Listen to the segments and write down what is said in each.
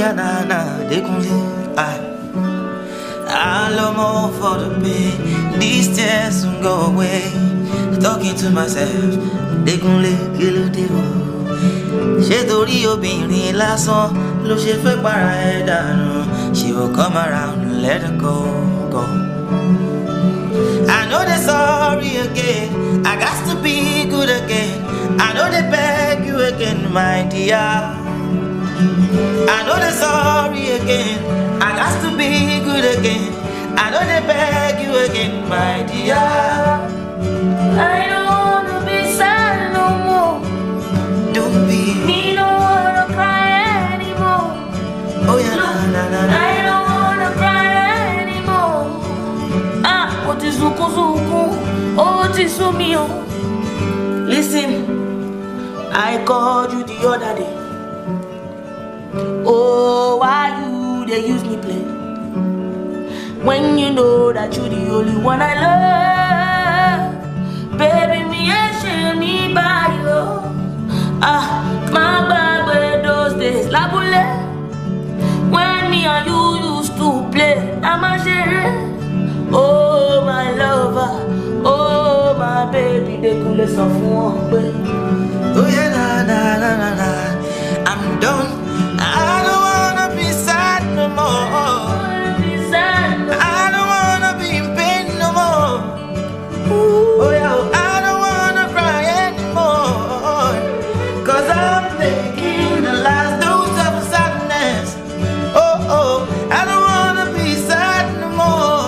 yeah, they gon' live. I love more for the pain. These tears soon go away. Talking to myself, they gon' live, kill a devil. She torí obìnrin lásán ló ṣe fẹ́ para ẹ̀ dànù. She will come around and let her go. I know they're sorry again. I got to be good again. I know they beg you again, my dear. I know they're sorry again. I got to be good again. I know they beg you again, my dear. I don't wanna be sad no more. Don't be. Me don't wanna cry anymore. Oh yeah, I don't wanna cry anymore. What is zuku? Oh, what is sumio? Listen, I called you the other day. Oh, why you they use me play? When you know that you're the only one I love. Baby, me and shame me by you. My baby, those days, la boule. When me and you used to play, I'm a share. Oh, my lover, oh, my baby, they could listen for one. Oh yeah, I'm done. I don't wanna be sad no more. I don't wanna be in pain no more. Oh yeah, I don't wanna cry anymore. Cause I'm taking the last dose of sadness. Oh, I don't wanna be sad no more.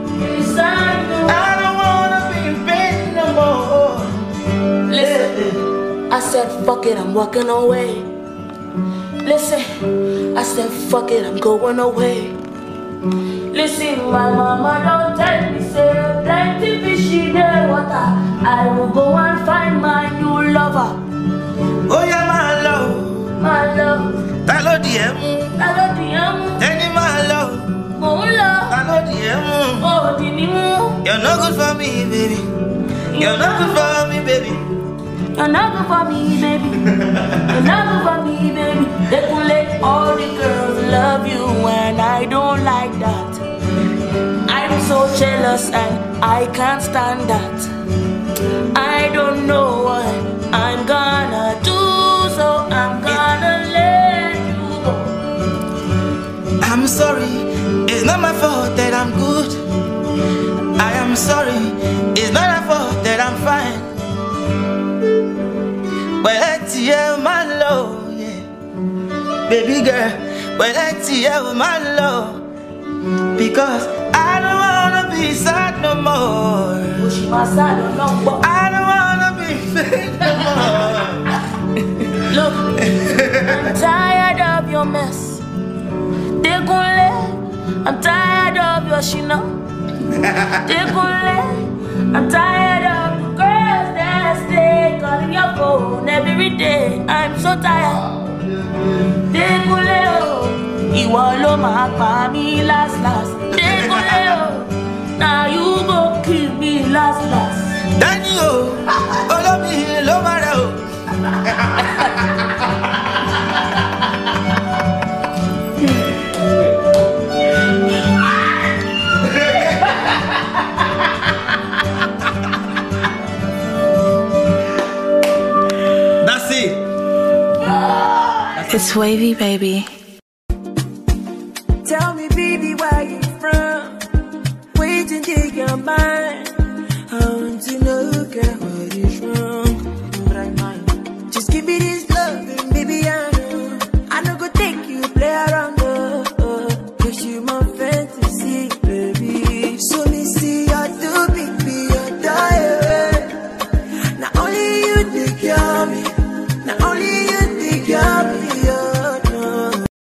I don't wanna be in pain no more. Listen, I said fuck it, I'm walking away. Listen, I said fuck it, I'm going away. Listen, my mama don't tell me say plenty fish in the water. I will go and find my new lover. Oh yeah, my love. Talo diemu. Tell my love. Talo diemu. You're not good for me, baby. You're not good for me, baby. You're not good for me, baby. You're not good for me, baby. They could let all the girls love you when I don't like that. I'm so jealous and I can't stand that. I don't know what I'm gonna do, so I'm gonna let you go. I'm sorry, it's not my fault that I'm good. I am sorry, it's not my fault that I'm fine. Well, let's hear my love, yeah. Baby girl, well, let's hear my love. Because I don't wanna be sad no more. I don't wanna be fake no more. Look, I'm tired of your mess. I'm tired of your shina. I'm tired of the girls that stay calling your phone every day. I'm so tired. Iwo lo ma pa mi last. Now you go kill me last. Daniel, follow me, lo mara o. That's it. It's wavy, baby. Tell me, baby, where you from? Waiting to your mind.